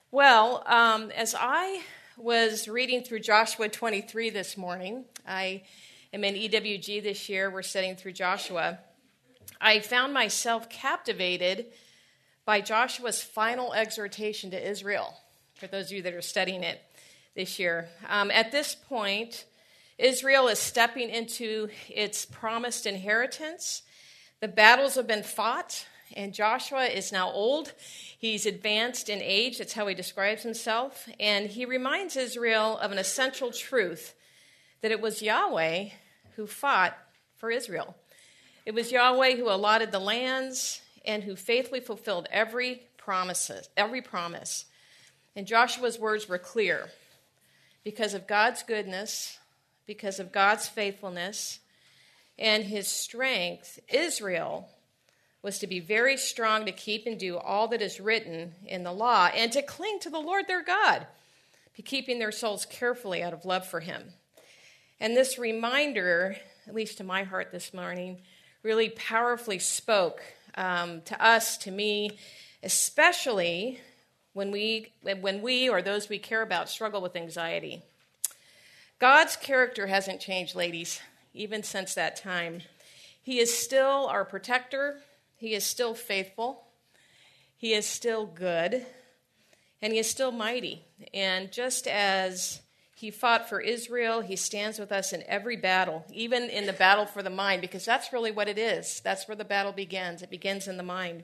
As I was reading through Joshua 23 this morning, I am in EWG this year. We're studying through Joshua. I found myself captivated by Joshua's final exhortation to Israel, for those of you that are studying it this year. At this point, Israel is stepping into its promised inheritance. The battles have been fought, and Joshua is now old. He's advanced in age. That's how he describes himself. And he reminds Israel of an essential truth, that it was Yahweh who fought for Israel. It was Yahweh who allotted the lands and who faithfully fulfilled every promise. And Joshua's words were clear. Because of God's goodness, because of God's faithfulness, and his strength, Israel was to be very strong to keep and do all that is written in the law and to cling to the Lord their God, keeping their souls carefully out of love for him. And this reminder, at least to my heart this morning, really powerfully spoke to us, to me, especially when we or those we care about struggle with anxiety. God's character hasn't changed, ladies, even since that time. He is still our protector. He is still faithful. He is still good. And he is still mighty. And just as he fought for Israel, he stands with us in every battle, even in the battle for the mind, because that's really what it is. That's where the battle begins. It begins in the mind.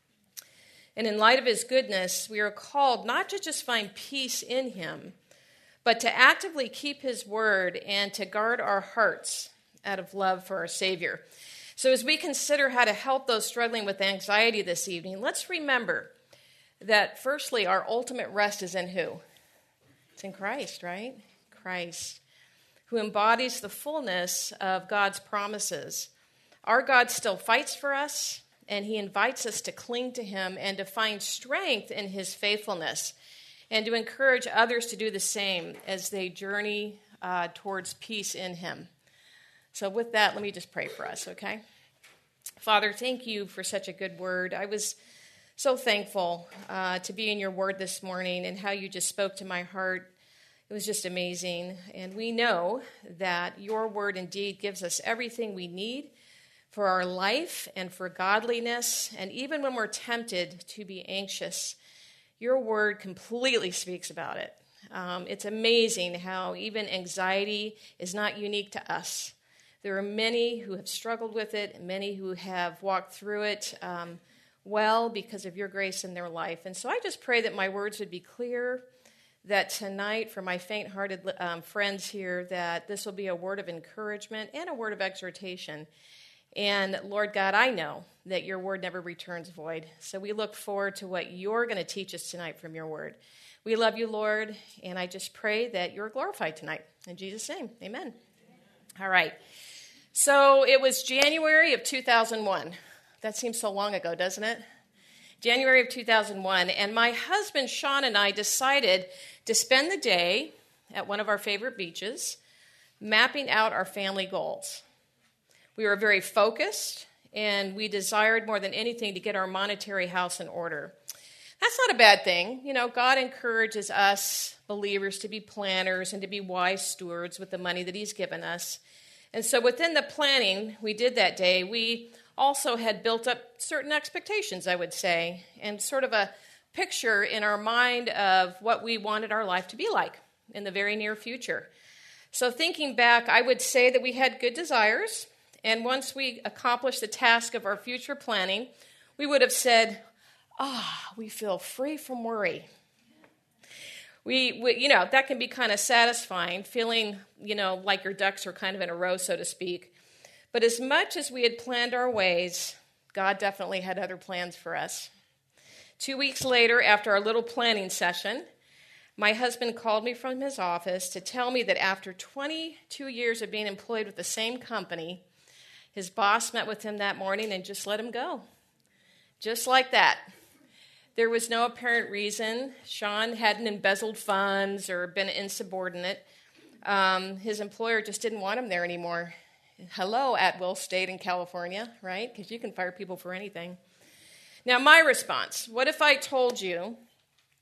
And in light of his goodness, we are called not to just find peace in him, but to actively keep his word and to guard our hearts out of love for our Savior. So as we consider how to help those struggling with anxiety this evening, let's remember that firstly, our ultimate rest is in who? It's in Christ, right? Christ, who embodies the fullness of God's promises. Our God still fights for us, and he invites us to cling to him and to find strength in his faithfulness and to encourage others to do the same as they journey towards peace in him. So with that, let me just pray for us, okay? Father, thank you for such a good word. I was so thankful to be in your word this morning and how you just spoke to my heart. It was just amazing. And we know that your word indeed gives us everything we need for our life and for godliness. And even when we're tempted to be anxious, your word completely speaks about it. It's amazing how even anxiety is not unique to us. There are many who have struggled with it, many who have walked through it well because of your grace in their life. And so I just pray that my words would be clear, that tonight for my faint-hearted friends here, that this will be a word of encouragement and a word of exhortation. And Lord God, I know that your word never returns void. So we look forward to what you're going to teach us tonight from your word. We love you, Lord, and I just pray that you're glorified tonight. In Jesus' name, amen. All right. So it was January of 2001. That seems so long ago, doesn't it? January of 2001. And my husband, Sean, and I decided to spend the day at one of our favorite beaches, mapping out our family goals. We were very focused, and we desired more than anything to get our monetary house in order. That's not a bad thing. You know, God encourages us believers to be planners and to be wise stewards with the money that he's given us. And so within the planning we did that day, we also had built up certain expectations, I would say, and sort of a picture in our mind of what we wanted our life to be like in the very near future. So thinking back, I would say that we had good desires, and once we accomplished the task of our future planning, we would have said, we feel free from worry. We that can be kind of satisfying, feeling, like your ducks are kind of in a row, so to speak. But as much as we had planned our ways, God definitely had other plans for us. 2 weeks later, after our little planning session, my husband called me from his office to tell me that after 22 years of being employed with the same company, his boss met with him that morning and just let him go. Just like that. There was no apparent reason. Sean hadn't embezzled funds or been insubordinate. His employer just didn't want him there anymore. Hello, At-Will State in California, right? Because you can fire people for anything. Now, my response, what if I told you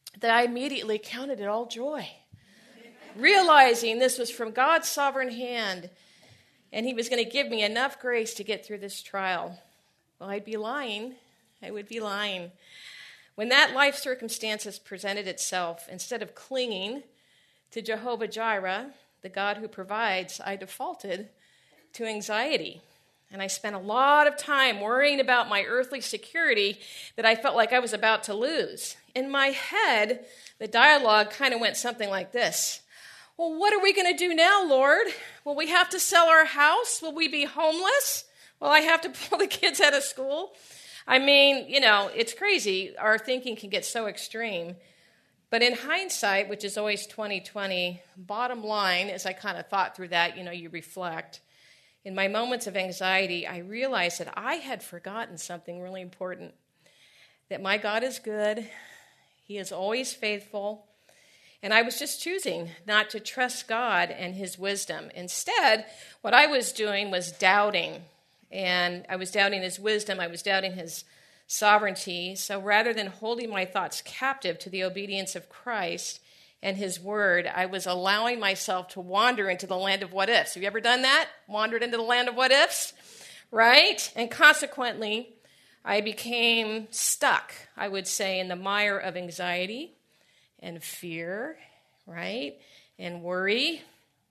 that I immediately counted it all joy, realizing this was from God's sovereign hand, and he was going to give me enough grace to get through this trial. Well, I'd be lying. I would be lying. When that life circumstances presented itself, instead of clinging to Jehovah Jireh, the God who provides, I defaulted to anxiety. And I spent a lot of time worrying about my earthly security that I felt like I was about to lose. In my head, the dialogue kind of went something like this. Well, what are we going to do now, Lord? Will we have to sell our house? Will we be homeless? Will I have to pull the kids out of school? I mean, it's crazy. Our thinking can get so extreme. But in hindsight, which is always 20/20, bottom line, as I kind of thought through that, you reflect. In my moments of anxiety, I realized that I had forgotten something really important, that my God is good, he is always faithful, and I was just choosing not to trust God and his wisdom. Instead, what I was doing was doubting, and I was doubting his wisdom, I was doubting his sovereignty. So rather than holding my thoughts captive to the obedience of Christ and his word, I was allowing myself to wander into the land of what ifs. Have you ever done that? Wandered into the land of what ifs? Right? And consequently, I became stuck, I would say, in the mire of anxiety and fear, right? And worry.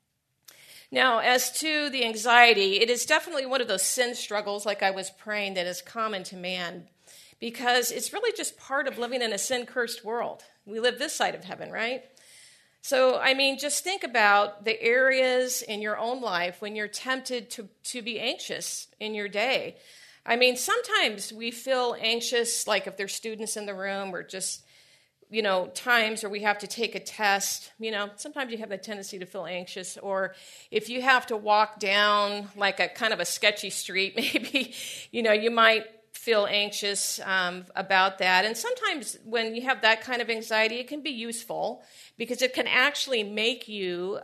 Now, as to the anxiety, it is definitely one of those sin struggles, like I was praying, that is common to man, because it's really just part of living in a sin-cursed world. We live this side of heaven, right? So, just think about the areas in your own life when you're tempted to be anxious in your day. Sometimes we feel anxious, like if there's students in the room, or just, times where we have to take a test. Sometimes you have the tendency to feel anxious, or if you have to walk down like a kind of a sketchy street, maybe, you might feel anxious about that. And sometimes when you have that kind of anxiety, it can be useful because it can actually make you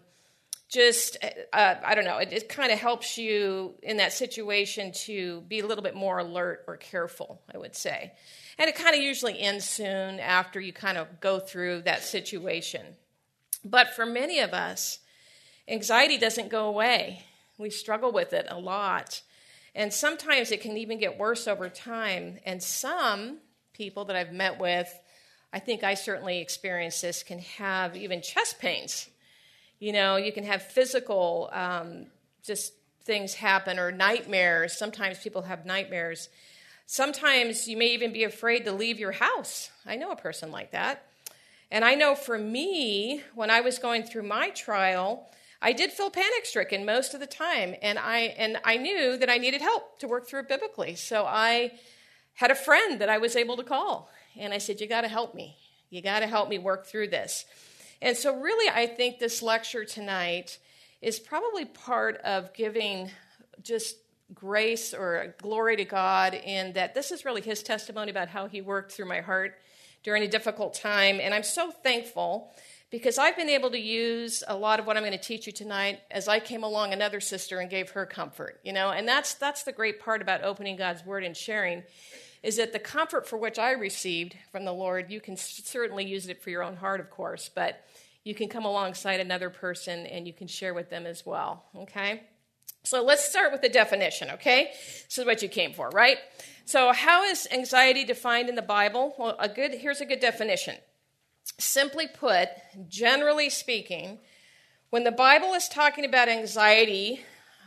it kind of helps you in that situation to be a little bit more alert or careful, I would say. And it kind of usually ends soon after you kind of go through that situation. But for many of us, anxiety doesn't go away. We struggle with it a lot. And sometimes it can even get worse over time. And some people that I've met with, I think I certainly experienced this, can have even chest pains. You can have physical just things happen, or nightmares. Sometimes people have nightmares. Sometimes you may even be afraid to leave your house. I know a person like that. And I know for me, when I was going through my trial, I did feel panic-stricken most of the time, and I knew that I needed help to work through it biblically. So I had a friend that I was able to call, and I said, you got to help me. You got to help me work through this. And so really, I think this lecture tonight is probably part of giving just grace or glory to God, in that this is really his testimony about how he worked through my heart during a difficult time. And I'm so thankful, because I've been able to use a lot of what I'm going to teach you tonight as I came along another sister and gave her comfort, and that's the great part about opening God's word and sharing, is that the comfort for which I received from the Lord, you can certainly use it for your own heart, of course, but you can come alongside another person and you can share with them as well, okay? So let's start with the definition, okay? This is what you came for, right? So how is anxiety defined in the Bible? Well, here's a good definition. Simply put, generally speaking, when the Bible is talking about anxiety,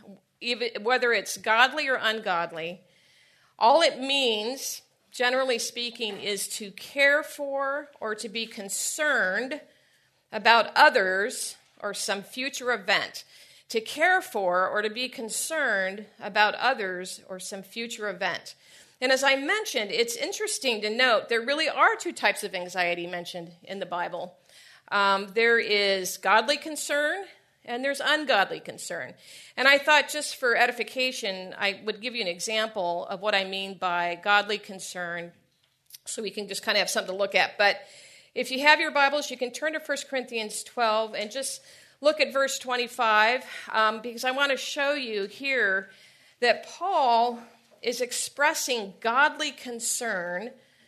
whether it's godly or ungodly, all it means, generally speaking, is to care for or to be concerned about others or some future event. To care for or to be concerned about others or some future event. And as I mentioned, it's interesting to note there really are two types of anxiety mentioned in the Bible. There is godly concern and there's ungodly concern. And I thought, just for edification, I would give you an example of what I mean by godly concern, so we can just kind of have something to look at. But if you have your Bibles, you can turn to 1 Corinthians 12 and just look at verse 25, because I want to show you here that Paul is expressing godly concern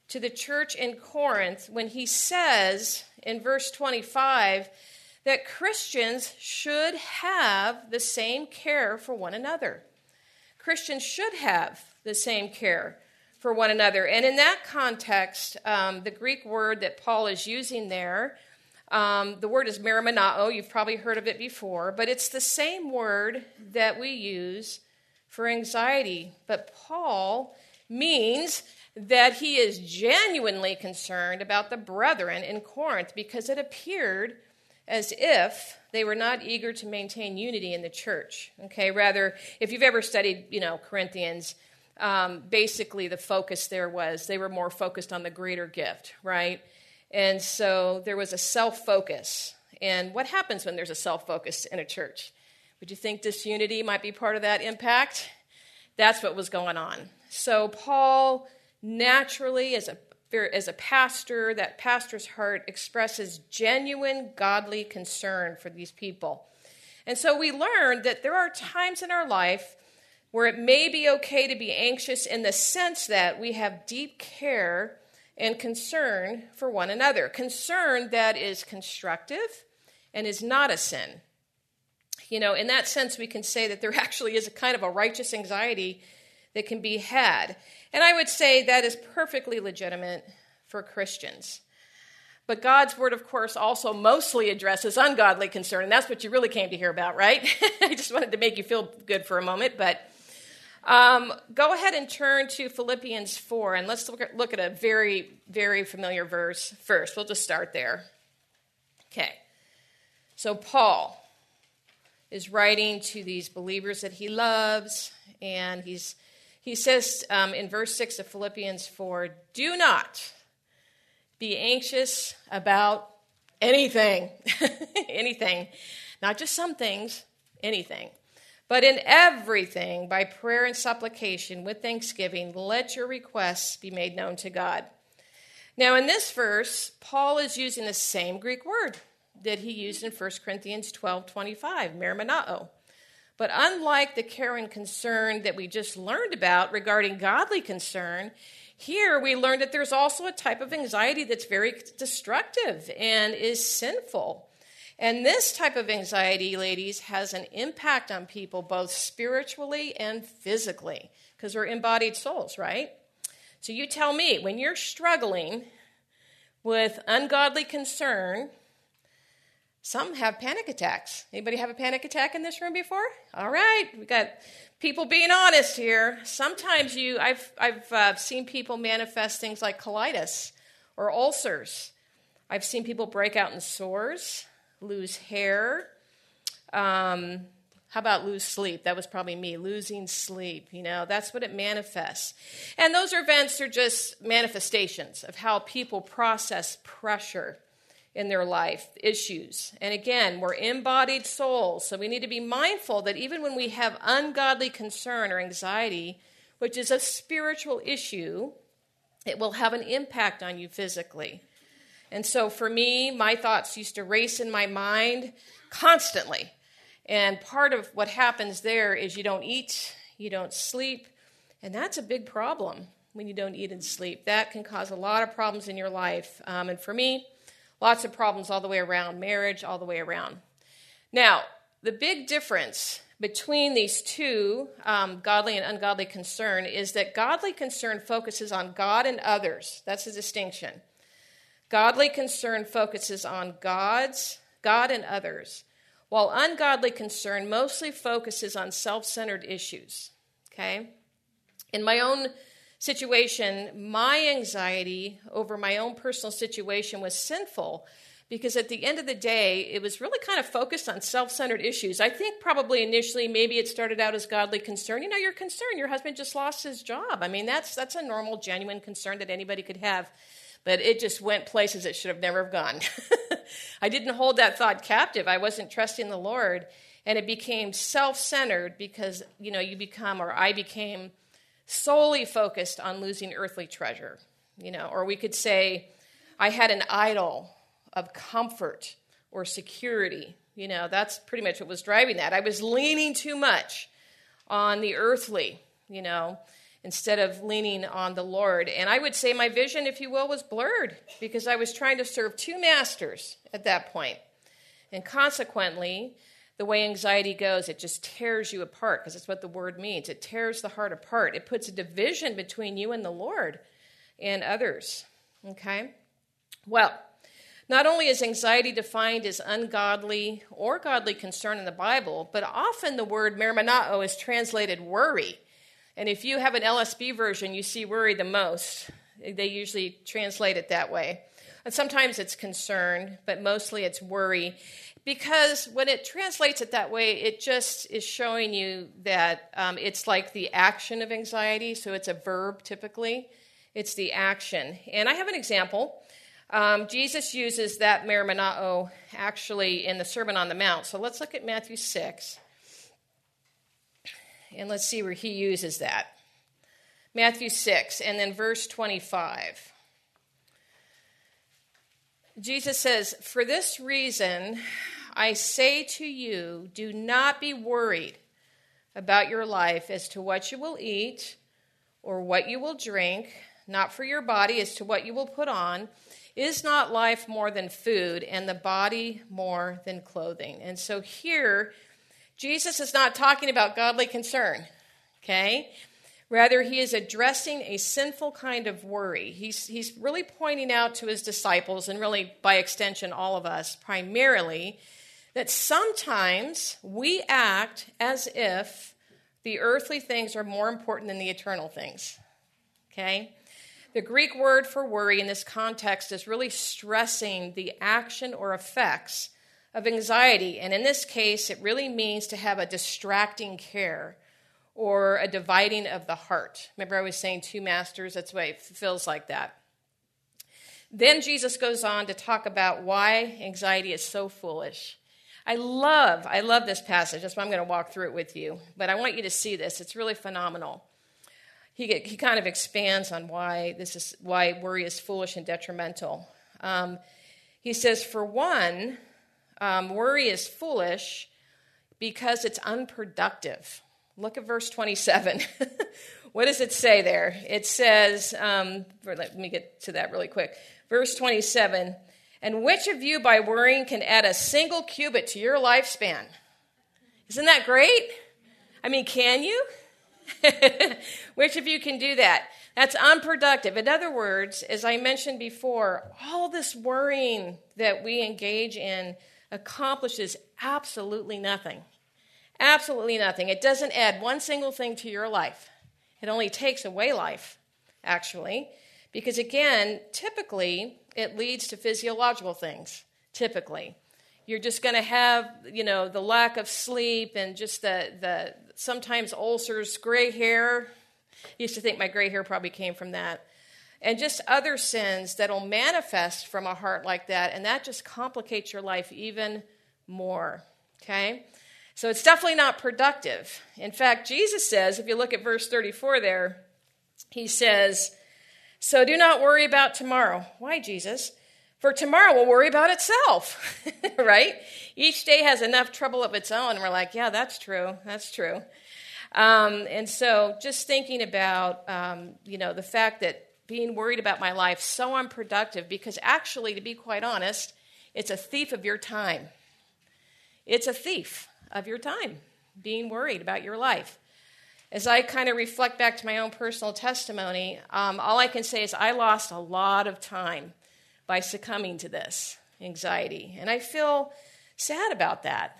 to the church in Corinth when he says in verse 25 that Christians should have the same care for one another. Christians should have the same care for one another. And in that context, the Greek word that Paul is using there, the word is merimenao. You've probably heard of it before, but it's the same word that we use for anxiety. But Paul means that he is genuinely concerned about the brethren in Corinth because it appeared as if they were not eager to maintain unity in the church. Okay, rather, if you've ever studied, Corinthians, basically the focus there was they were more focused on the greater gift, right? And so there was a self-focus. And what happens when there's a self-focus in a church? Would you think disunity might be part of that impact? That's what was going on. So Paul naturally, as a pastor, that pastor's heart expresses genuine godly concern for these people. And so we learned that there are times in our life where it may be okay to be anxious in the sense that we have deep care and concern for one another. Concern that is constructive and is not a sin. In that sense, we can say that there actually is a kind of a righteous anxiety that can be had. And I would say that is perfectly legitimate for Christians. But God's word, of course, also mostly addresses ungodly concern, and that's what you really came to hear about, right? I just wanted to make you feel good for a moment, but go ahead and turn to Philippians 4, and let's look at a very, very familiar verse first. We'll just start there. Okay. So Paul is writing to these believers that he loves, and he says in verse 6 of Philippians 4, do not be anxious about anything, anything, not just some things, anything. But in everything, by prayer and supplication, with thanksgiving, let your requests be made known to God. Now, in this verse, Paul is using the same Greek word that he used in 1 Corinthians 12:25, merimenao. But unlike the care and concern that we just learned about regarding godly concern, here we learned that there's also a type of anxiety that's very destructive and is sinful. And this type of anxiety, ladies, has an impact on people both spiritually and physically, because we're embodied souls, right? So you tell me, when you're struggling with ungodly concern, some have panic attacks. Anybody have a panic attack in this room before? All right, we got people being honest here. Sometimes I've seen people manifest things like colitis or ulcers. I've seen people break out in sores, lose hair. How about lose sleep? That was probably me, losing sleep. That's what it manifests. And those events are just manifestations of how people process pressure in their life, issues. And again, we're embodied souls, so we need to be mindful that even when we have ungodly concern or anxiety, which is a spiritual issue, it will have an impact on you physically. And so for me, my thoughts used to race in my mind constantly. And part of what happens there is you don't eat, you don't sleep, and that's a big problem when you don't eat and sleep. That can cause a lot of problems in your life. And for me, lots of problems all the way around, marriage all the way around. Now, the big difference between these two, godly and ungodly concern, is that godly concern focuses on God and others. That's the distinction. Godly concern focuses on God and others, while ungodly concern mostly focuses on self-centered issues. Okay? In my own situation, my anxiety over my own personal situation was sinful because at the end of the day, it was really kind of focused on self-centered issues. I think probably initially maybe it started out as godly concern. You're concerned. Your husband just lost his job. I mean, that's a normal, genuine concern that anybody could have. But it just went places it should have never have gone. I didn't hold that thought captive. I wasn't trusting the Lord. And it became self-centered because, I became solely focused on losing earthly treasure. Or we could say I had an idol of comfort or security. That's pretty much what was driving that. I was leaning too much on the earthly, instead of leaning on the Lord. And I would say my vision, if you will, was blurred because I was trying to serve two masters at that point. And consequently, the way anxiety goes, it just tears you apart because that's what the word means. It tears the heart apart. It puts a division between you and the Lord and others. Okay? Well, not only is anxiety defined as ungodly or godly concern in the Bible, but often the word mermanao is translated worry. And if you have an LSB version, you see worry the most. They usually translate it that way. And sometimes it's concern, but mostly it's worry. Because when it translates it that way, it just is showing you that it's like the action of anxiety. So it's a verb typically. It's the action. And I have an example. Jesus uses that mermanao actually in the Sermon on the Mount. So let's look at Matthew 6. And let's see where he uses that. Matthew 6 and then verse 25. Jesus says, "For this reason I say to you, do not be worried about your life as to what you will eat or what you will drink, not for your body as to what you will put on. Is not life more than food, and the body more than clothing?" And so here, Jesus is not talking about godly concern, okay? Rather, he is addressing a sinful kind of worry. He's really pointing out to his disciples, and really by extension all of us primarily, that sometimes we act as if the earthly things are more important than the eternal things, okay? The Greek word for worry in this context is really stressing the action or effects of anxiety. And in this case, it really means to have a distracting care or a dividing of the heart. Remember I was saying two masters? That's why it feels like that. Then Jesus goes on to talk about why anxiety is so foolish. I love this passage. That's why I'm going to walk through it with you. But I want you to see this. It's really phenomenal. He kind of expands on why worry is foolish and detrimental. He says, for one, worry is foolish because it's unproductive. Look at verse 27. What does it say there? It says, let me get to that really quick. Verse 27, "And which of you by worrying can add a single cubit to your lifespan?" Isn't that great? I mean, can you? Which of you can do that? That's unproductive. In other words, as I mentioned before, all this worrying that we engage in accomplishes absolutely nothing. Absolutely nothing. It doesn't add one single thing to your life. It only takes away life, actually, because again, typically, it leads to physiological things, typically. You're just going to have, the lack of sleep and just the sometimes ulcers, gray hair. I used to think my gray hair probably came from that. And just other sins that'll manifest from a heart like that, and that just complicates your life even more, okay? So it's definitely not productive. In fact, Jesus says, if you look at verse 34 there, he says, "So do not worry about tomorrow." Why, Jesus? "For tomorrow will worry about itself," right? Each day has enough trouble of its own. And we're like, yeah, that's true. That's true. And so just thinking about, the fact that being worried about my life so unproductive, because actually, to be quite honest, it's a thief of your time. It's a thief of your time, being worried about your life. As I kind of reflect back to my own personal testimony, all I can say is I lost a lot of time by succumbing to this anxiety. And I feel sad about that.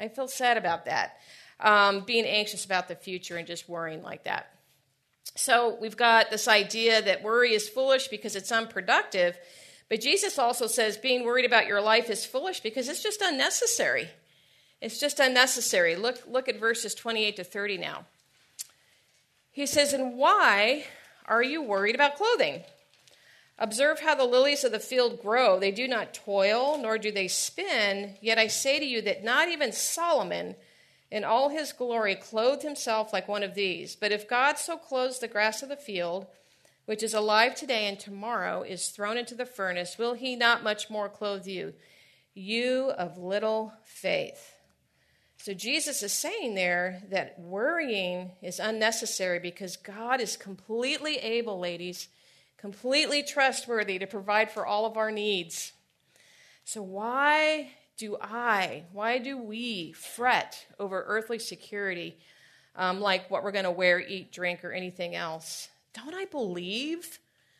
Being anxious about the future and just worrying like that. So we've got this idea that worry is foolish because it's unproductive. But Jesus also says being worried about your life is foolish because it's just unnecessary. It's just unnecessary. Look at verses 28 to 30 now. He says, "And why are you worried about clothing? Observe how the lilies of the field grow. They do not toil, nor do they spin. Yet I say to you that not even Solomon in all his glory clothed himself like one of these. But if God so clothes the grass of the field, which is alive today and tomorrow is thrown into the furnace, will he not much more clothe you, you of little faith?" So Jesus is saying there that worrying is unnecessary because God is completely able, ladies, completely trustworthy to provide for all of our needs. So why do we fret over earthly security, like what we're going to wear, eat, drink, or anything else? Don't I believe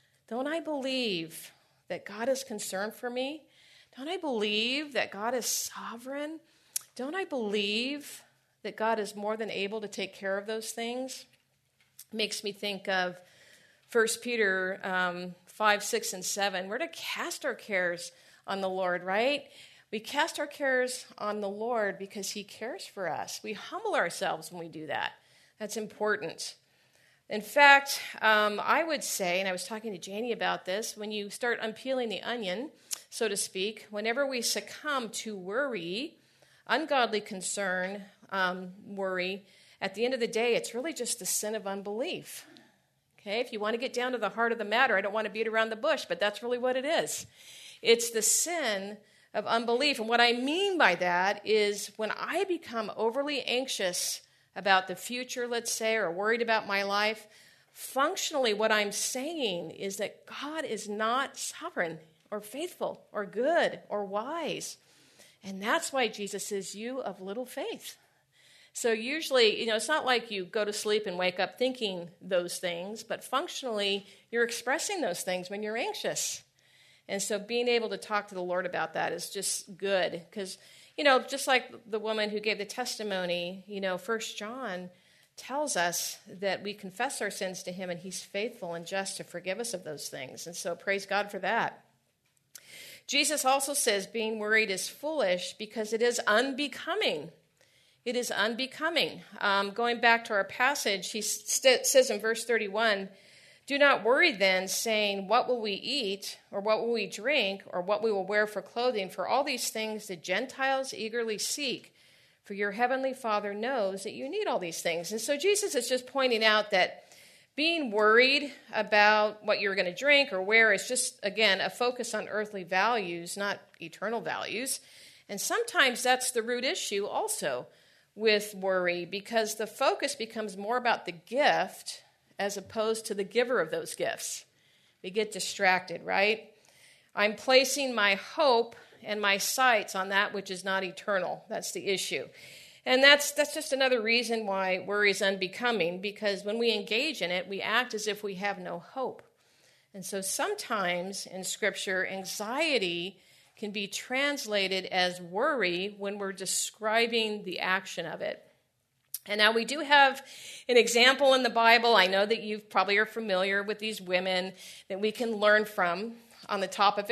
that God is concerned for me? Don't I believe that God is sovereign? Don't I believe that God is more than able to take care of those things? Makes me think of 1 Peter 5, 6, and 7. We're to cast our cares on the Lord, right? We cast our cares on the Lord because he cares for us. We humble ourselves when we do that. That's important. In fact, I would say, and I was talking to Janie about this, when you start unpeeling the onion, so to speak, whenever we succumb to worry, ungodly concern, worry, at the end of the day, it's really just the sin of unbelief. Okay, if you want to get down to the heart of the matter, I don't want to beat around the bush, but that's really what it is. It's the sin of unbelief. And what I mean by that is when I become overly anxious about the future, let's say, or worried about my life, functionally what I'm saying is that God is not sovereign or faithful or good or wise. And that's why Jesus says, you of little faith. So usually, it's not like you go to sleep and wake up thinking those things, but functionally, you're expressing those things when you're anxious. And so being able to talk to the Lord about that is just good. Because, just like the woman who gave the testimony, 1 John tells us that we confess our sins to him, and he's faithful and just to forgive us of those things. And so praise God for that. Jesus also says being worried is foolish because it is unbecoming. It is unbecoming. Going back to our passage, he says in verse 31, do not worry then, saying, what will we eat, or what will we drink, or what we will wear for clothing? For all these things the Gentiles eagerly seek. For your heavenly Father knows that you need all these things. And so Jesus is just pointing out that being worried about what you're going to drink or wear is just, again, a focus on earthly values, not eternal values. And sometimes that's the root issue also with worry, because the focus becomes more about the gift as opposed to the giver of those gifts. We get distracted, right? I'm placing my hope and my sights on that which is not eternal. That's the issue. And that's just another reason why worry is unbecoming, because when we engage in it, we act as if we have no hope. And so sometimes in Scripture, anxiety can be translated as worry when we're describing the action of it. And now we do have an example in the Bible. I know that you probably are familiar with these women that we can learn from on the topic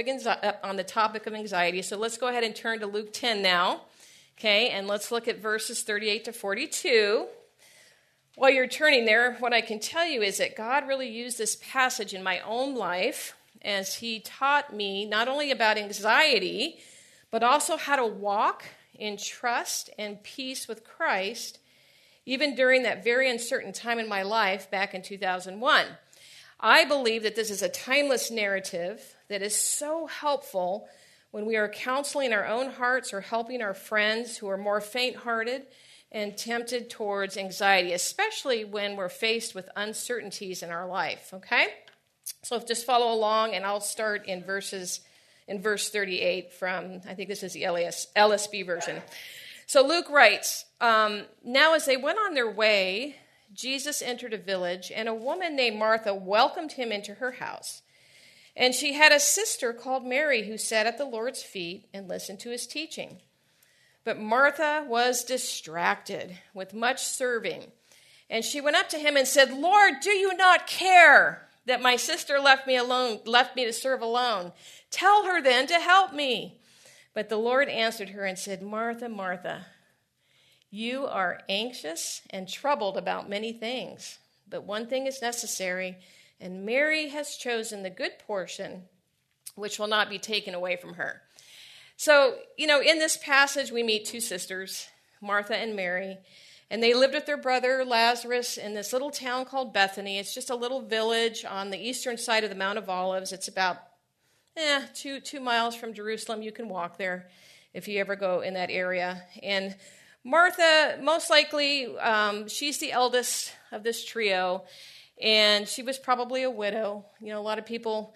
of anxiety. So let's go ahead and turn to Luke 10 now. Okay, and let's look at verses 38 to 42. While you're turning there, what I can tell you is that God really used this passage in my own life as he taught me not only about anxiety, but also how to walk in trust and peace with Christ, even during that very uncertain time in my life back in 2001. I believe that this is a timeless narrative that is so helpful when we are counseling our own hearts or helping our friends who are more faint-hearted and tempted towards anxiety, especially when we're faced with uncertainties in our life, okay? So just follow along, and I'll start in verse 38 from, I think this is the LSB version. So Luke writes, now as they went on their way, Jesus entered a village, and a woman named Martha welcomed him into her house. And she had a sister called Mary who sat at the Lord's feet and listened to his teaching. But Martha was distracted with much serving. And she went up to him and said, Lord, do you not care that my sister left me to serve alone? Tell her then to help me. But the Lord answered her and said, Martha, Martha, you are anxious and troubled about many things, but one thing is necessary, and Mary has chosen the good portion, which will not be taken away from her. So, in this passage, we meet two sisters, Martha and Mary, and they lived with their brother Lazarus in this little town called Bethany. It's just a little village on the eastern side of the Mount of Olives. It's about 2 miles from Jerusalem. You can walk there if you ever go in that area. And Martha, most likely, she's the eldest of this trio, and she was probably a widow. A lot of people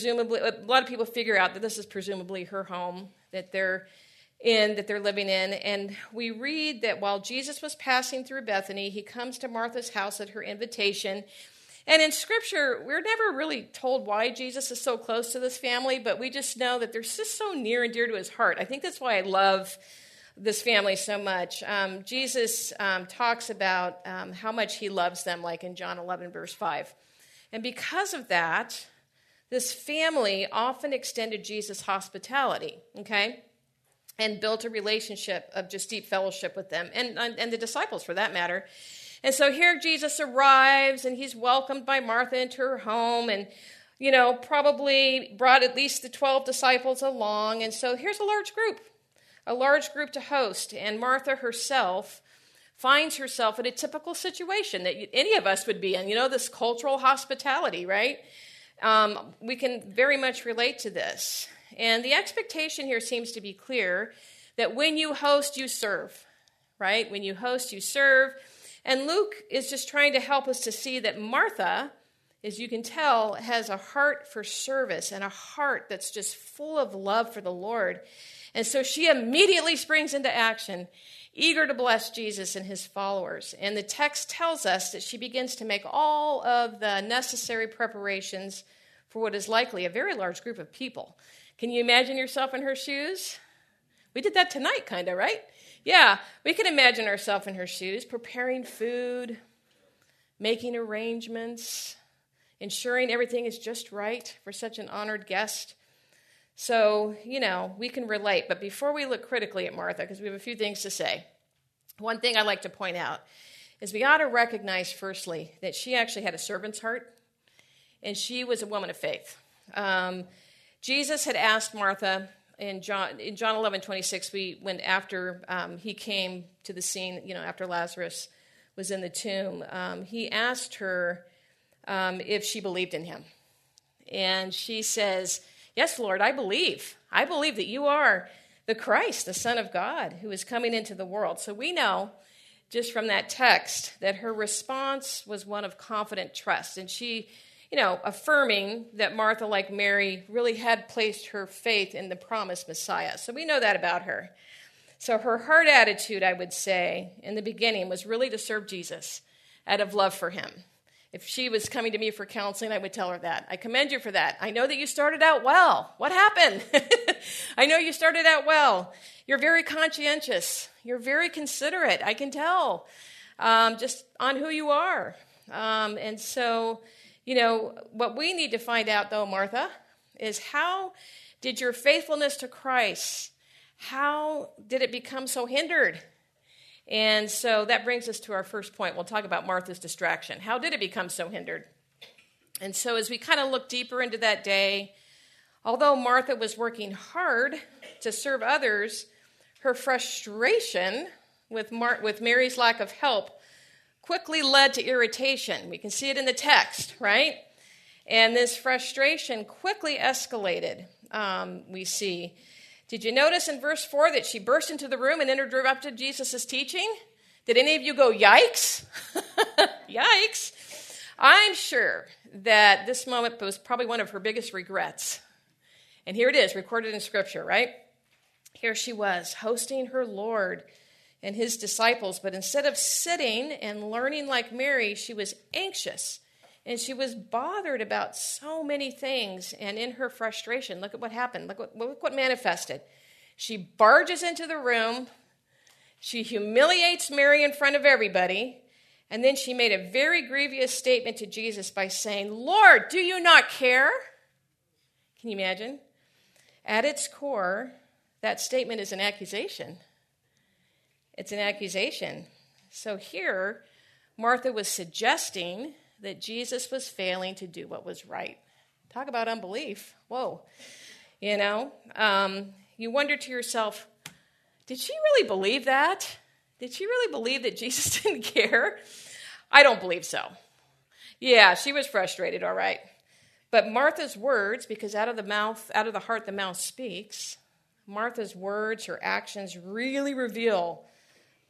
figure out that this is presumably her home that they're living in. And we read that while Jesus was passing through Bethany, he comes to Martha's house at her invitation. And in Scripture, we're never really told why Jesus is so close to this family, but we just know that they're just so near and dear to his heart. I think that's why I love this family so much. Jesus talks about how much he loves them, like in John 11, verse 5. And because of that, this family often extended Jesus' hospitality, okay? And built a relationship of just deep fellowship with them, and the disciples for that matter. And so here Jesus arrives, and he's welcomed by Martha into her home, and, probably brought at least the 12 disciples along. And so here's a large group to host. And Martha herself finds herself in a typical situation that any of us would be in, this cultural hospitality, right? We can very much relate to this. And the expectation here seems to be clear that when you host, you serve, right? When you host, you serve. And Luke is just trying to help us to see that Martha, as you can tell, has a heart for service and a heart that's just full of love for the Lord. And so she immediately springs into action, eager to bless Jesus and his followers. And the text tells us that she begins to make all of the necessary preparations for what is likely a very large group of people. Can you imagine yourself in her shoes? We did that tonight, kind of, right? Yeah, we can imagine ourselves in her shoes, preparing food, making arrangements, ensuring everything is just right for such an honored guest. So, we can relate. But before we look critically at Martha, because we have a few things to say, one thing I'd like to point out is we ought to recognize, firstly, that she actually had a servant's heart, and she was a woman of faith. Jesus had asked Martha in John 11:26, when after he came to the scene, after Lazarus was in the tomb, he asked her if she believed in him. And she says, "Yes, Lord, I believe. I believe that you are the Christ, the Son of God, who is coming into the world." So we know just from that text that her response was one of confident trust. And she, affirming that Martha, like Mary, really had placed her faith in the promised Messiah. So we know that about her. So her heart attitude, I would say, in the beginning was really to serve Jesus out of love for him. If she was coming to me for counseling, I would tell her that. I commend you for that. I know that you started out well. What happened? I know you started out well. You're very conscientious. You're very considerate. I can tell just on who you are. And so, what we need to find out, though, Martha, is how did your faithfulness to Christ, how did it become so hindered? And so that brings us to our first point. We'll talk about Martha's distraction. How did it become so hindered? And so as we kind of look deeper into that day, although Martha was working hard to serve others, her frustration with Mary's lack of help quickly led to irritation. We can see it in the text, right? And this frustration quickly escalated, we see. Did you notice in verse 4 that she burst into the room and interrupted Jesus' teaching? Did any of you go, yikes? Yikes. I'm sure that this moment was probably one of her biggest regrets. And here it is, recorded in Scripture, right? Here she was, hosting her Lord and his disciples, but instead of sitting and learning like Mary, she was anxious and she was bothered about so many things. And in her frustration, look at what happened. Look what manifested. She barges into the room. She humiliates Mary in front of everybody. And then she made a very grievous statement to Jesus by saying, "Lord, do you not care?" Can you imagine? At its core, that statement is an accusation. It's an accusation. So here, Martha was suggesting that Jesus was failing to do what was right. Talk about unbelief. Whoa. You wonder to yourself, did she really believe that? Did she really believe that Jesus didn't care? I don't believe so. Yeah, she was frustrated, all right. But Martha's words, because out of the heart, the mouth speaks, Martha's words, her actions really reveal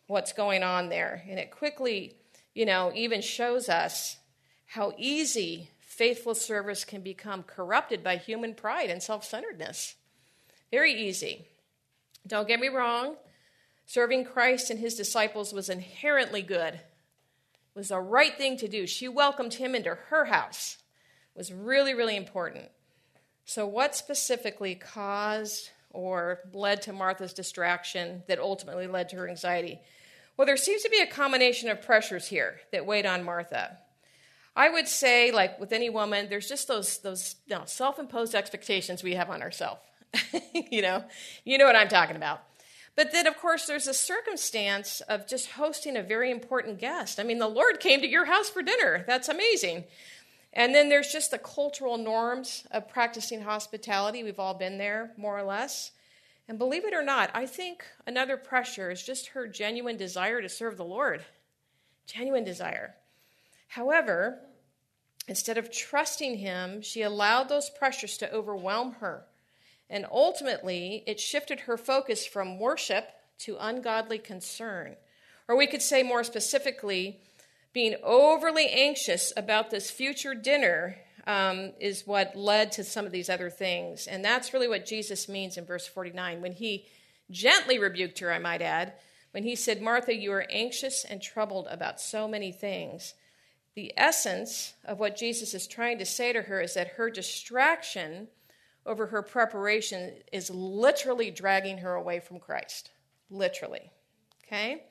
what's going on there. And it quickly, even shows us how easy faithful service can become corrupted by human pride and self-centeredness. Very easy. Don't get me wrong. Serving Christ and his disciples was inherently good. It was the right thing to do. She welcomed him into her house. It was really, really important. So what specifically caused or led to Martha's distraction that ultimately led to her anxiety? Well, there seems to be a combination of pressures here that weighed on Martha. I would say, like with any woman, there's just those self-imposed expectations we have on ourselves. You know what I'm talking about. But then, of course, there's a circumstance of just hosting a very important guest. I mean, the Lord came to your house for dinner. That's amazing. And then there's just the cultural norms of practicing hospitality. We've all been there, more or less. And believe it or not, I think another pressure is just her genuine desire to serve the Lord. Genuine desire. However, instead of trusting him, she allowed those pressures to overwhelm her. And ultimately, it shifted her focus from worship to ungodly concern. Or we could say more specifically, being overly anxious about this future dinner is what led to some of these other things. And that's really what Jesus means in verse 49, when he gently rebuked her, I might add, when he said, Martha, you are anxious and troubled about so many things. The essence of what Jesus is trying to say to her is that her distraction over her preparation is literally dragging her away from Christ. Literally. Okay?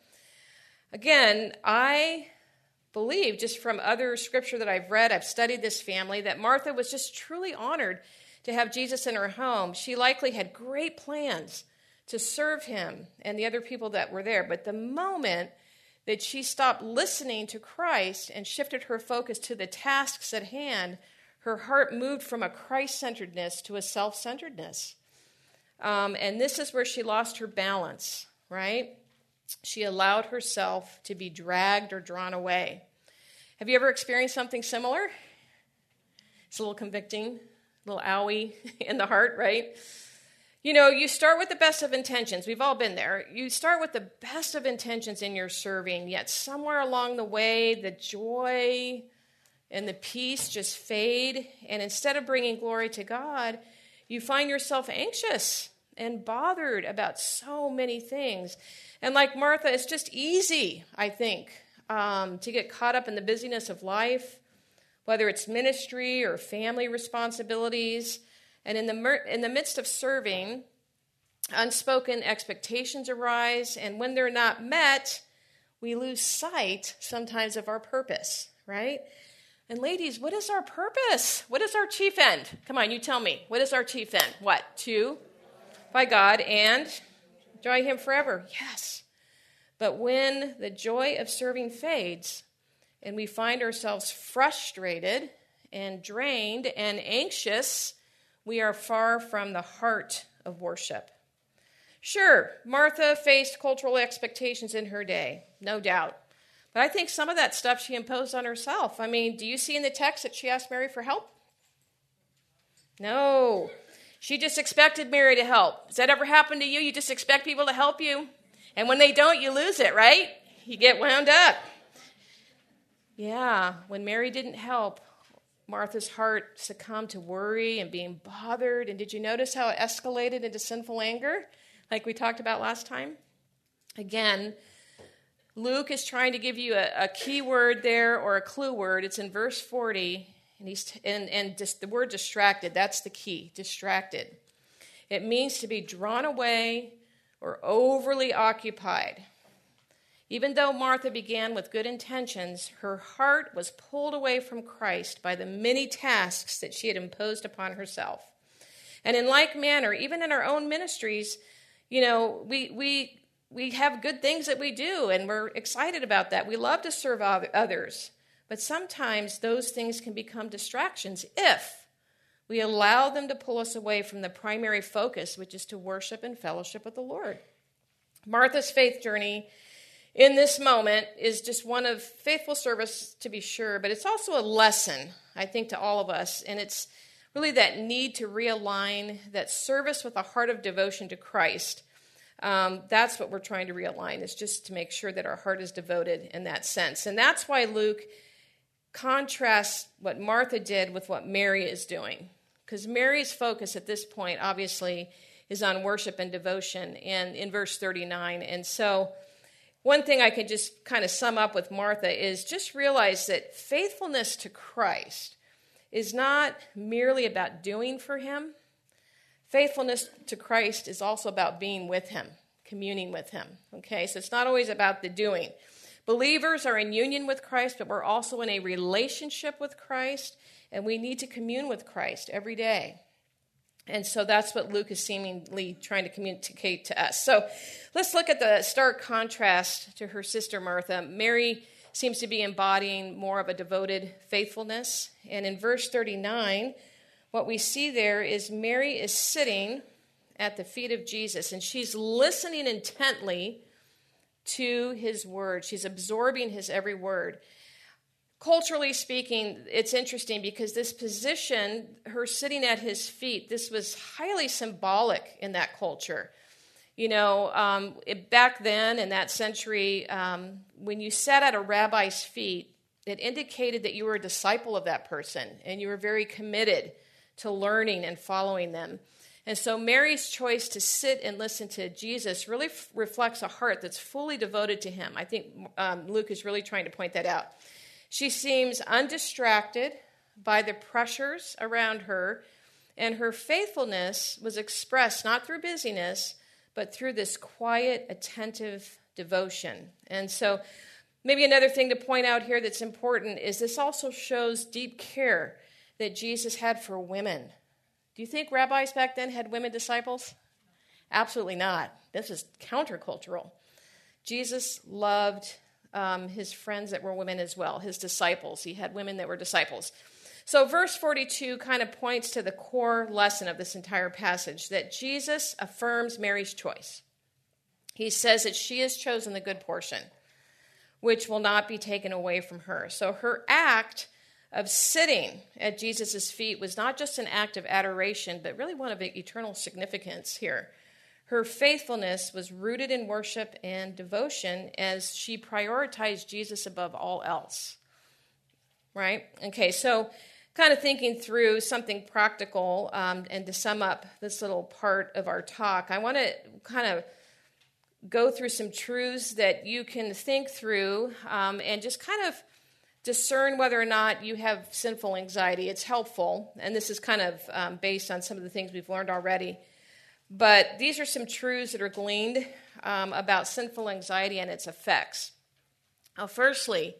Again, I believe, just from other scripture that I've read, I've studied this family, that Martha was just truly honored to have Jesus in her home. She likely had great plans to serve him and the other people that were there. But the moment that she stopped listening to Christ and shifted her focus to the tasks at hand, her heart moved from a Christ-centeredness to a self-centeredness. And this is where she lost her balance, right? She allowed herself to be dragged or drawn away. Have you ever experienced something similar? It's a little convicting, a little owie in the heart, right? You start with the best of intentions. We've all been there. You start with the best of intentions in your serving, yet somewhere along the way, the joy and the peace just fade. And instead of bringing glory to God, you find yourself anxious and bothered about so many things. And like Martha, it's just easy, I think, to get caught up in the busyness of life, whether it's ministry or family responsibilities. And in the midst of serving, unspoken expectations arise. And when they're not met, we lose sight sometimes of our purpose, right? And ladies, what is our purpose? What is our chief end? Come on, you tell me. What is our chief end? What? To by God and enjoy him forever. Yes. But when the joy of serving fades and we find ourselves frustrated and drained and anxious, we are far from the heart of worship. Sure, Martha faced cultural expectations in her day, no doubt. But I think some of that stuff she imposed on herself. I mean, do you see in the text that she asked Mary for help? No. She just expected Mary to help. Does that ever happen to you? You just expect people to help you? And when they don't, you lose it, right? You get wound up. Yeah, when Mary didn't help, Martha's heart succumbed to worry and being bothered. And did you notice how it escalated into sinful anger, like we talked about last time? Again, Luke is trying to give you a key word there, or a clue word. It's in verse 40, and just the word distracted, that's the key, distracted. It means to be drawn away or overly occupied. Even though Martha began with good intentions, her heart was pulled away from Christ by the many tasks that she had imposed upon herself. And in like manner, even in our own ministries, we have good things that we do, and we're excited about that. We love to serve others. But sometimes those things can become distractions if we allow them to pull us away from the primary focus, which is to worship and fellowship with the Lord. Martha's faith journey in this moment is just one of faithful service, to be sure, but it's also a lesson, I think, to all of us. And it's really that need to realign that service with a heart of devotion to Christ. That's what we're trying to realign, is just to make sure that our heart is devoted in that sense. And that's why Luke contrasts what Martha did with what Mary is doing. Because Mary's focus at this point, obviously, is on worship and devotion, and in verse 39. And so one thing I could just kind of sum up with Martha is just realize that faithfulness to Christ is not merely about doing for him. Faithfulness to Christ is also about being with him, communing with him. Okay, so it's not always about the doing. Believers are in union with Christ, but we're also in a relationship with Christ, and we need to commune with Christ every day. And so that's what Luke is seemingly trying to communicate to us. So let's look at the stark contrast to her sister Martha. Mary seems to be embodying more of a devoted faithfulness. And in verse 39, what we see there is Mary is sitting at the feet of Jesus, and she's listening intently to his word. She's absorbing his every word. Culturally speaking, it's interesting because this position, her sitting at his feet, this was highly symbolic in that culture. You know, back then in that century, when you sat at a rabbi's feet, it indicated that you were a disciple of that person and you were very committed to learning and following them. And so Mary's choice to sit and listen to Jesus really reflects a heart that's fully devoted to him. I think Luke is really trying to point that out. She seems undistracted by the pressures around her, and her faithfulness was expressed not through busyness, but through this quiet, attentive devotion. And so maybe another thing to point out here that's important is this also shows deep care that Jesus had for women. Do you think rabbis back then had women disciples? Absolutely not. This is countercultural. Jesus loved his friends that were women as well, his disciples. He had women that were disciples. So verse 42 kind of points to the core lesson of this entire passage, that Jesus affirms Mary's choice. He says that she has chosen the good portion, which will not be taken away from her. So her act of sitting at Jesus' feet was not just an act of adoration, but really one of eternal significance here. Her faithfulness was rooted in worship and devotion as she prioritized Jesus above all else. Right? Okay, so kind of thinking through something practical, and to sum up this little part of our talk, I want to kind of go through some truths that you can think through and just kind of discern whether or not you have sinful anxiety. It's helpful, and this is kind of based on some of the things we've learned already. But these are some truths that are gleaned about sinful anxiety and its effects. Now, firstly,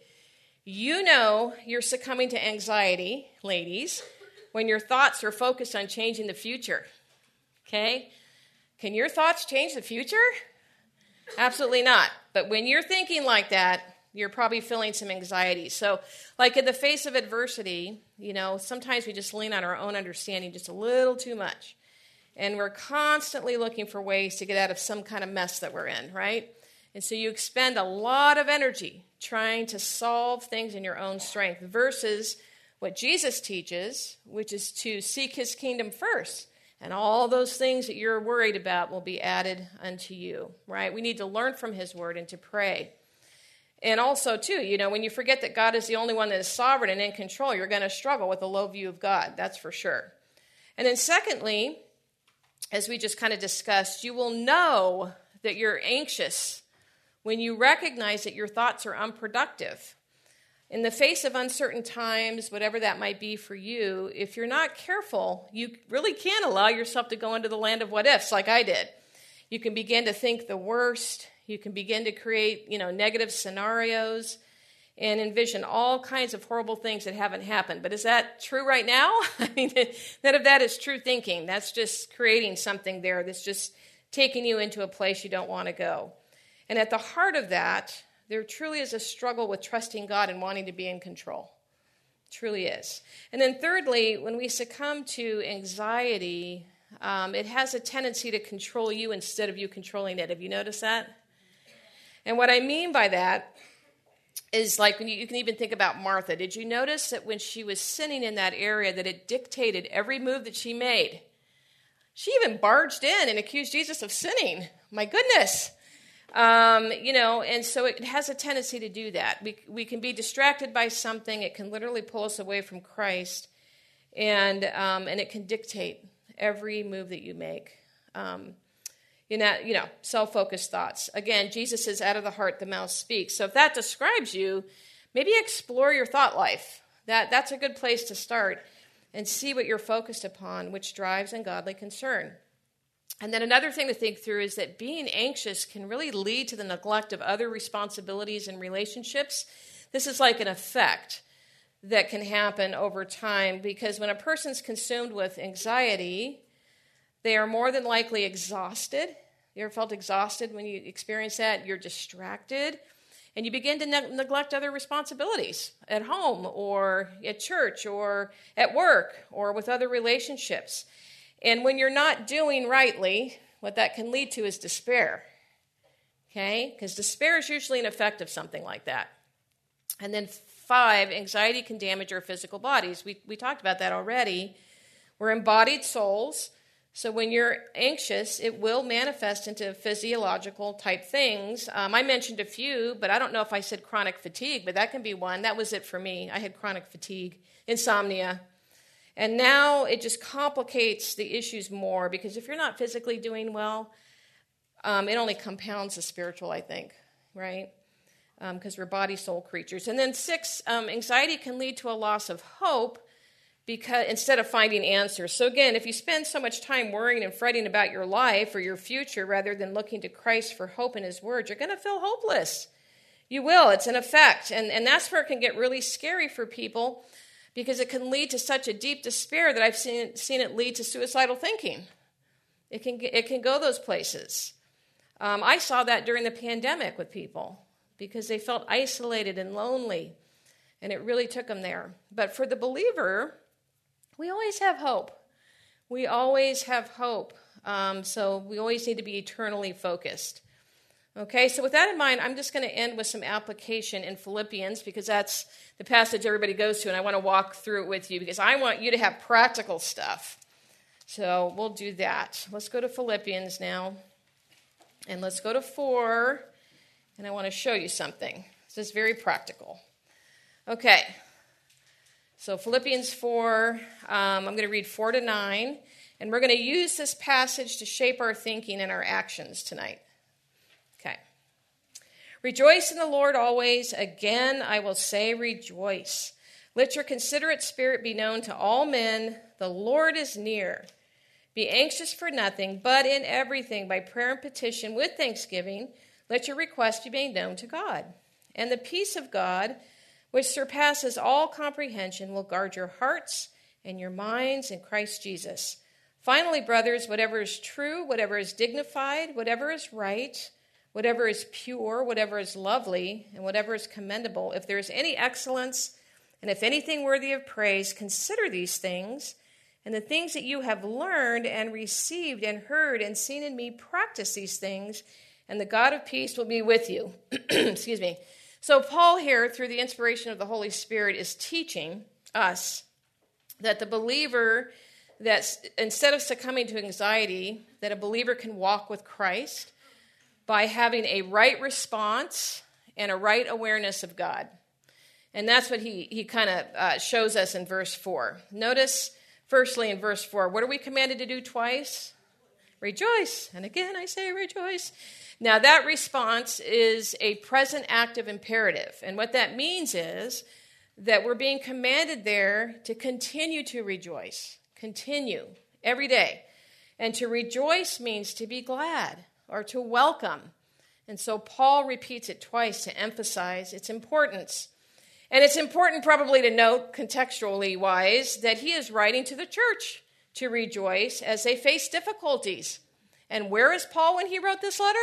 you know you're succumbing to anxiety, ladies, when your thoughts are focused on changing the future. Okay? Can your thoughts change the future? Absolutely not. But when you're thinking like that, you're probably feeling some anxiety. So, like in the face of adversity, you know, sometimes we just lean on our own understanding just a little too much. And we're constantly looking for ways to get out of some kind of mess that we're in, right? And so you expend a lot of energy trying to solve things in your own strength versus what Jesus teaches, which is to seek his kingdom first. And all those things that you're worried about will be added unto you, right? We need to learn from his word and to pray. And also, too, you know, when you forget that God is the only one that is sovereign and in control, you're going to struggle with a low view of God. That's for sure. And then secondly, as we just kind of discussed, you will know that you're anxious when you recognize that your thoughts are unproductive. In the face of uncertain times, whatever that might be for you, if you're not careful, you really can allow yourself to go into the land of what ifs like I did. You can begin to think the worst. You can begin to create, negative scenarios and envision all kinds of horrible things that haven't happened. But is that true right now? I mean, none of that is true thinking. That's just creating something there that's just taking you into a place you don't want to go. And at the heart of that, there truly is a struggle with trusting God and wanting to be in control. It truly is. And then thirdly, when we succumb to anxiety, it has a tendency to control you instead of you controlling it. Have you noticed that? And what I mean by that is like when you can even think about Martha. Did you notice that when she was sitting in that area that it dictated every move that she made? She even barged in and accused Jesus of sinning. My goodness. And so it has a tendency to do that. We can be distracted by something. It can literally pull us away from Christ, and it can dictate every move that you make. Self-focused thoughts. Again, Jesus says, out of the heart, the mouth speaks. So if that describes you, maybe explore your thought life. That's a good place to start and see what you're focused upon, which drives ungodly concern. And then another thing to think through is that being anxious can really lead to the neglect of other responsibilities and relationships. This is like an effect that can happen over time, because when a person's consumed with anxiety, they are more than likely exhausted. You ever felt exhausted when you experience that? You're distracted, and you begin to neglect other responsibilities at home or at church or at work or with other relationships. And when you're not doing rightly, what that can lead to is despair, okay? Because despair is usually an effect of something like that. And then 5, anxiety can damage our physical bodies. We talked about that already. We're embodied souls, so when you're anxious, it will manifest into physiological type things. I mentioned a few, but I don't know if I said chronic fatigue, but that can be one. That was it for me. I had chronic fatigue, insomnia. And now it just complicates the issues more, because if you're not physically doing well, it only compounds the spiritual, I think, right? Because we're body, soul creatures. And then 6, anxiety can lead to a loss of hope because instead of finding answers. So again, if you spend so much time worrying and fretting about your life or your future rather than looking to Christ for hope in his word, you're going to feel hopeless. You will. It's an effect. And that's where it can get really scary for people, because it can lead to such a deep despair that I've seen it lead to suicidal thinking. It can go those places. I saw that during the pandemic with people, because they felt isolated and lonely, and it really took them there. But for the believer, we always have hope. We always have hope. So we always need to be eternally focused. Okay, so with that in mind, I'm just going to end with some application in Philippians, because that's the passage everybody goes to, and I want to walk through it with you, because I want you to have practical stuff. So we'll do that. Let's go to Philippians now, and let's go to 4, and I want to show you something. This is very practical. Okay, so Philippians 4, I'm going to read 4 to 9, and we're going to use this passage to shape our thinking and our actions tonight. Okay. Rejoice in the Lord always. Again, I will say rejoice. Let your considerate spirit be known to all men. The Lord is near. Be anxious for nothing, but in everything, by prayer and petition with thanksgiving, let your requests be made known to God. And the peace of God, which surpasses all comprehension, will guard your hearts and your minds in Christ Jesus. Finally, brothers, whatever is true, whatever is dignified, whatever is right, whatever is pure, whatever is lovely, and whatever is commendable, if there is any excellence, and if anything worthy of praise, consider these things, and the things that you have learned and received and heard and seen in me, practice these things, and the God of peace will be with you. Excuse me. So Paul here, through the inspiration of the Holy Spirit, is teaching us that the believer, that instead of succumbing to anxiety, that a believer can walk with Christ by having a right response and a right awareness of God. And that's what he kind of shows us in verse 4. Notice, firstly, in verse 4, what are we commanded to do twice? Rejoice. And again, I say rejoice. Now, that response is a present active imperative. And what that means is that we're being commanded there to continue to rejoice. Continue every day. And to rejoice means to be glad or to welcome. And so Paul repeats it twice to emphasize its importance. And it's important probably to note, contextually wise, that he is writing to the church to rejoice as they face difficulties. And where is Paul when he wrote this letter?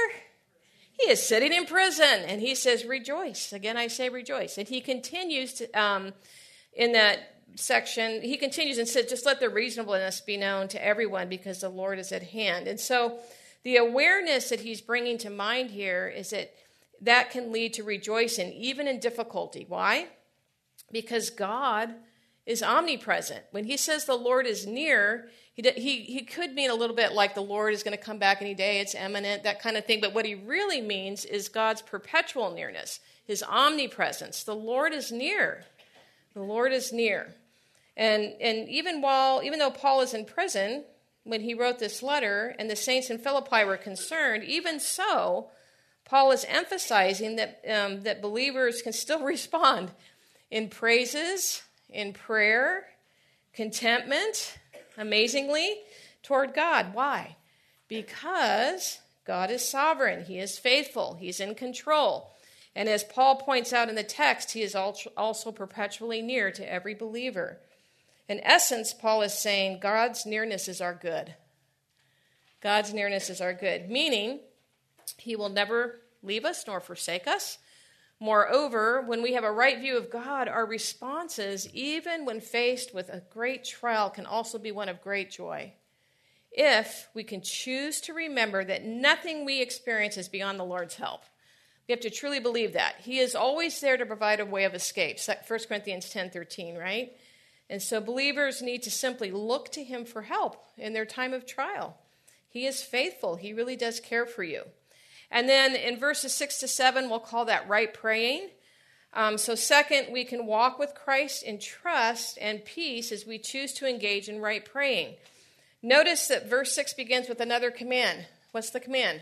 He is sitting in prison, and he says, rejoice. Again, I say rejoice. And he continues to, in that section, he continues and said, just let the reasonableness be known to everyone, because the Lord is at hand. And so the awareness that he's bringing to mind here is that can lead to rejoicing, even in difficulty. Why? Because God is omnipresent. When he says the Lord is near, He could mean a little bit like the Lord is going to come back any day, it's imminent, that kind of thing. But what he really means is God's perpetual nearness, his omnipresence. The Lord is near. The Lord is near. And even though Paul is in prison, when he wrote this letter and the saints in Philippi were concerned, even so, Paul is emphasizing that believers can still respond in praises, in prayer, contentment, amazingly, toward God. Why? Because God is sovereign. He is faithful. He's in control. And as Paul points out in the text, he is also perpetually near to every believer. In essence, Paul is saying God's nearness is our good. God's nearness is our good, meaning he will never leave us nor forsake us. Moreover, when we have a right view of God, our responses, even when faced with a great trial, can also be one of great joy. If we can choose to remember that nothing we experience is beyond the Lord's help. We have to truly believe that. He is always there to provide a way of escape. 1 Corinthians 10:13, right? And so believers need to simply look to him for help in their time of trial. He is faithful. He really does care for you. And then in verses 6-7, we'll call that right praying. So second, we can walk with Christ in trust and peace as we choose to engage in right praying. Notice that verse 6 begins with another command. What's the command?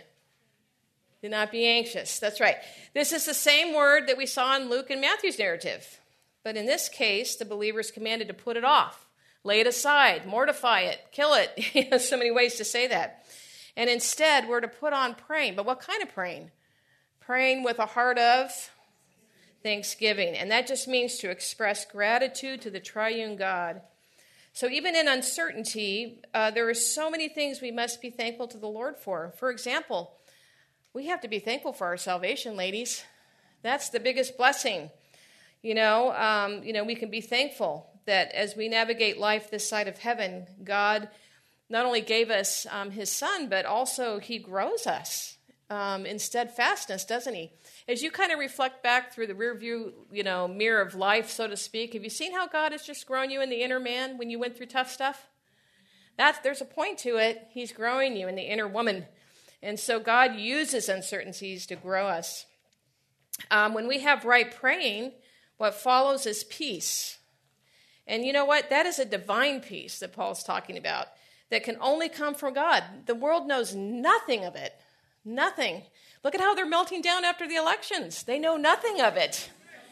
Do not be anxious. That's right. This is the same word that we saw in Luke and Matthew's narrative. But in this case, the believer is commanded to put it off, lay it aside, mortify it, kill it. There's so many ways to say that. And instead, we're to put on praying. But what kind of praying? Praying with a heart of thanksgiving. And that just means to express gratitude to the triune God. So even in uncertainty, there are so many things we must be thankful to the Lord for. For example, we have to be thankful for our salvation, ladies. That's the biggest blessing. We can be thankful that as we navigate life this side of heaven, God not only gave us his son, but also he grows us in steadfastness, doesn't he? As you kind of reflect back through the rear view, mirror of life, so to speak, have you seen how God has just grown you in the inner man when you went through tough stuff? There's a point to it. He's growing you in the inner woman. And so God uses uncertainties to grow us. When we have right praying, what follows is peace. And you know what? That is a divine peace that Paul's talking about that can only come from God. The world knows nothing of it. Nothing. Look at how they're melting down after the elections. They know nothing of it.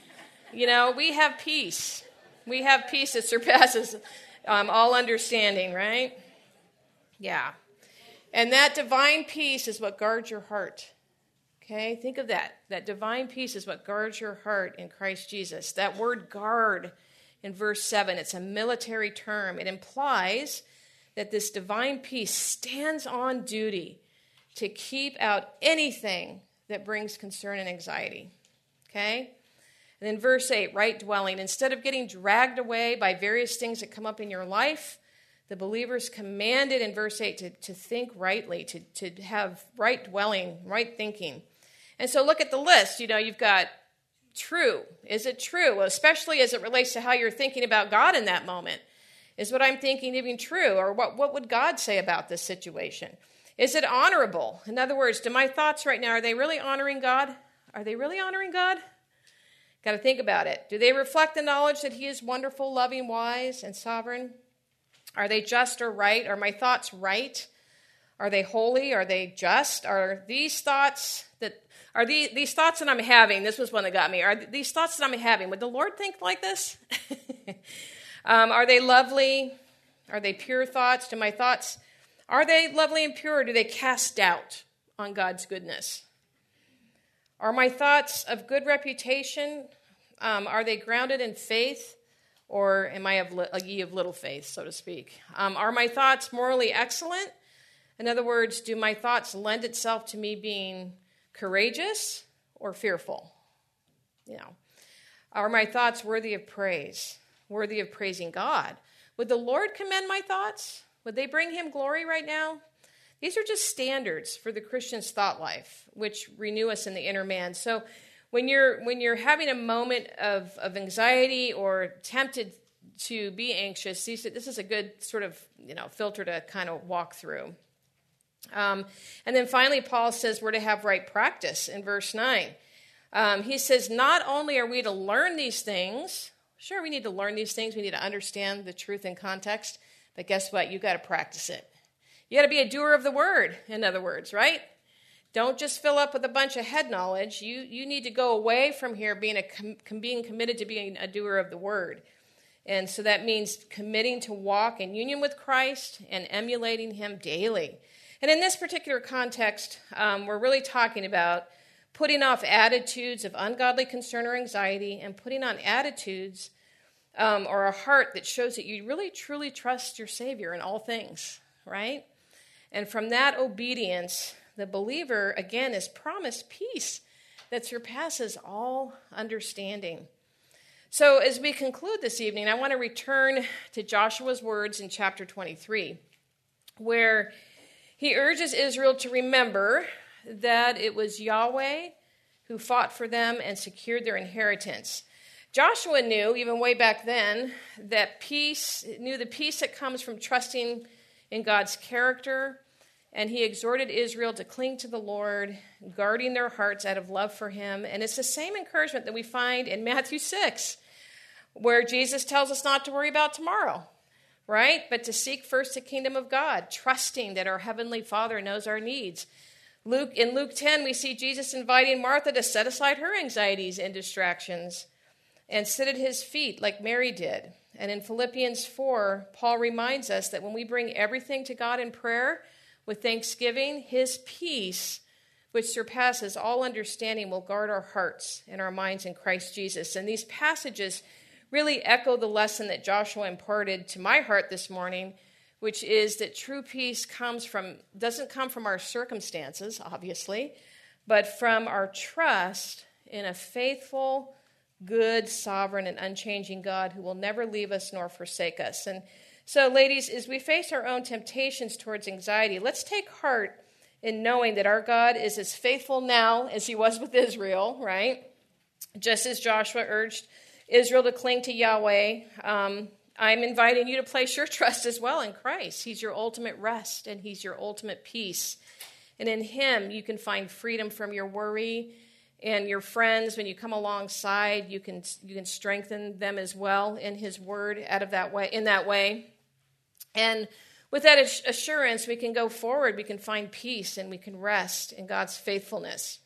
We have peace. We have peace that surpasses all understanding, right? Yeah. And that divine peace is what guards your heart. Okay, think of that. That divine peace is what guards your heart in Christ Jesus. That word guard in verse 7, it's a military term. It implies that this divine peace stands on duty to keep out anything that brings concern and anxiety. Okay? And then verse 8, right dwelling. Instead of getting dragged away by various things that come up in your life, the believer's commanded in verse 8 to think rightly, to have right dwelling, right thinking. And so look at the list. You've got true. Is it true? Well, especially as it relates to how you're thinking about God in that moment. Is what I'm thinking even true? Or what would God say about this situation? Is it honorable? In other words, do my thoughts right now, are they really honoring God? Are they really honoring God? Got to think about it. Do they reflect the knowledge that he is wonderful, loving, wise, and sovereign? Are they just or right? Are my thoughts right? Are they holy? Are they just? Are these thoughts that I'm having? This was one that got me. Are these thoughts that I'm having? Would the Lord think like this? Are they lovely? Are they pure thoughts? Do my thoughts, are they lovely and pure? Or do they cast doubt on God's goodness? Are my thoughts of good reputation? Are they grounded in faith? Or am I ye of little faith, so to speak? Are my thoughts morally excellent? In other words, do my thoughts lend itself to me being courageous or fearful? Are my thoughts worthy of praise, worthy of praising God? Would the Lord commend my thoughts? Would they bring him glory right now? These are just standards for the Christian's thought life, which renew us in the inner man. So when you're having a moment of anxiety or tempted to be anxious, this is a good sort of filter to kind of walk through. And then finally, Paul says we're to have right practice in verse 9. He says, not only are we to learn these things, sure, we need to learn these things, we need to understand the truth in context, but guess what? You got to practice it. You got to be a doer of the word, in other words, right? Don't just fill up with a bunch of head knowledge. You need to go away from here being committed to being a doer of the word. And so that means committing to walk in union with Christ and emulating him daily. And in this particular context, we're really talking about putting off attitudes of ungodly concern or anxiety and putting on attitudes or a heart that shows that you really truly trust your Savior in all things, right? And from that obedience, the believer, again, is promised peace that surpasses all understanding. So as we conclude this evening, I want to return to Joshua's words in chapter 23, where he urges Israel to remember that it was Yahweh who fought for them and secured their inheritance. Joshua knew, even way back then, the peace that comes from trusting in God's character, and he exhorted Israel to cling to the Lord, guarding their hearts out of love for him. And it's the same encouragement that we find in Matthew 6, where Jesus tells us not to worry about tomorrow, right? But to seek first the kingdom of God, trusting that our Heavenly Father knows our needs. In Luke 10, we see Jesus inviting Martha to set aside her anxieties and distractions and sit at his feet like Mary did. And in Philippians 4, Paul reminds us that when we bring everything to God in prayer with thanksgiving, his peace, which surpasses all understanding, will guard our hearts and our minds in Christ Jesus. And these passages really echo the lesson that Joshua imparted to my heart this morning, which is that true peace doesn't come from our circumstances, obviously, but from our trust in a faithful, good, sovereign, and unchanging God who will never leave us nor forsake us. And so, ladies, as we face our own temptations towards anxiety, let's take heart in knowing that our God is as faithful now as he was with Israel, right? Just as Joshua urged Israel to cling to Yahweh, I'm inviting you to place your trust as well in Christ. He's your ultimate rest, and he's your ultimate peace. And in him, you can find freedom from your worry. And your friends, when you come alongside, you can strengthen them as well in his word in that way. And with that assurance, we can go forward, we can find peace, and we can rest in God's faithfulness.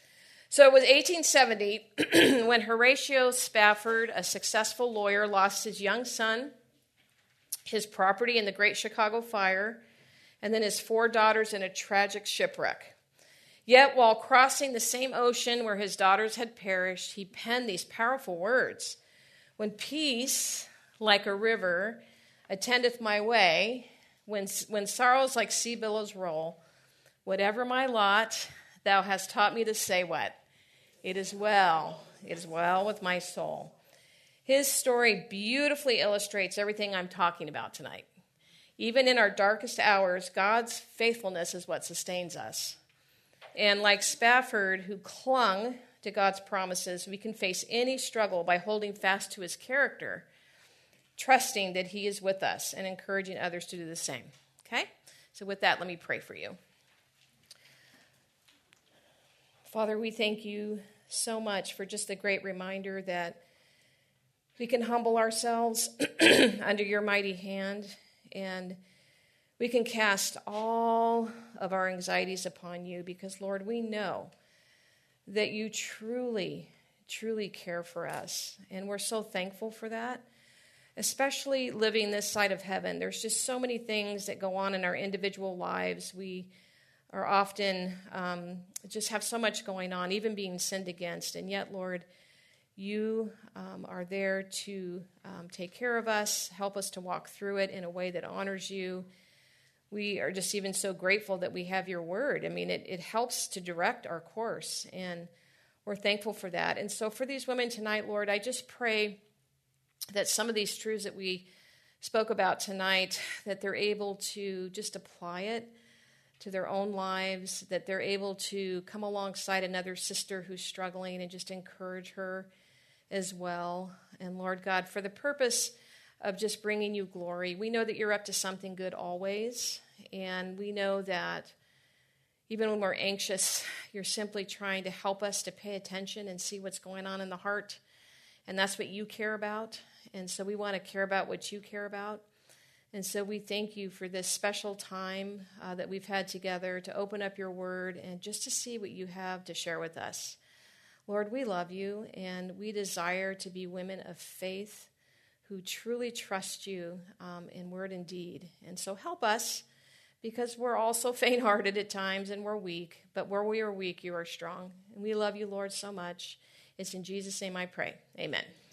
So it was 1870 when Horatio Spafford, a successful lawyer, lost his young son, his property in the Great Chicago Fire, and then his 4 daughters in a tragic shipwreck. Yet while crossing the same ocean where his daughters had perished, he penned these powerful words: "When peace, like a river, attendeth my way, when sorrows like sea billows roll, whatever my lot, thou hast taught me to say what? It is well with my soul." His story beautifully illustrates everything I'm talking about tonight. Even in our darkest hours, God's faithfulness is what sustains us. And like Spafford, who clung to God's promises, we can face any struggle by holding fast to his character, trusting that he is with us and encouraging others to do the same. Okay? So with that, let me pray for you. Father, we thank you so much for just the great reminder that we can humble ourselves under your mighty hand, and we can cast all of our anxieties upon you because, Lord, we know that you truly, truly care for us, and we're so thankful for that, especially living this side of heaven. There's just so many things that go on in our individual lives. We are often just have so much going on, even being sinned against, and yet, Lord, you are there to take care of us, help us to walk through it in a way that honors you. We are just even so grateful that we have your word. I mean, it helps to direct our course, and we're thankful for that. And so for these women tonight, Lord, I just pray that some of these truths that we spoke about tonight, that they're able to just apply it to their own lives, that they're able to come alongside another sister who's struggling and just encourage her as well. And Lord God, for the purpose of just bringing you glory. We know that you're up to something good always, and we know that even when we're anxious, you're simply trying to help us to pay attention and see what's going on in the heart, and that's what you care about, and so we want to care about what you care about. And so we thank you for this special time that we've had together to open up your word and just to see what you have to share with us. Lord, we love you, and we desire to be women of faith who truly trust you in word and deed. And so help us, because we're also faint-hearted at times and we're weak, but where we are weak, you are strong. And we love you, Lord, so much. It's in Jesus' name I pray. Amen.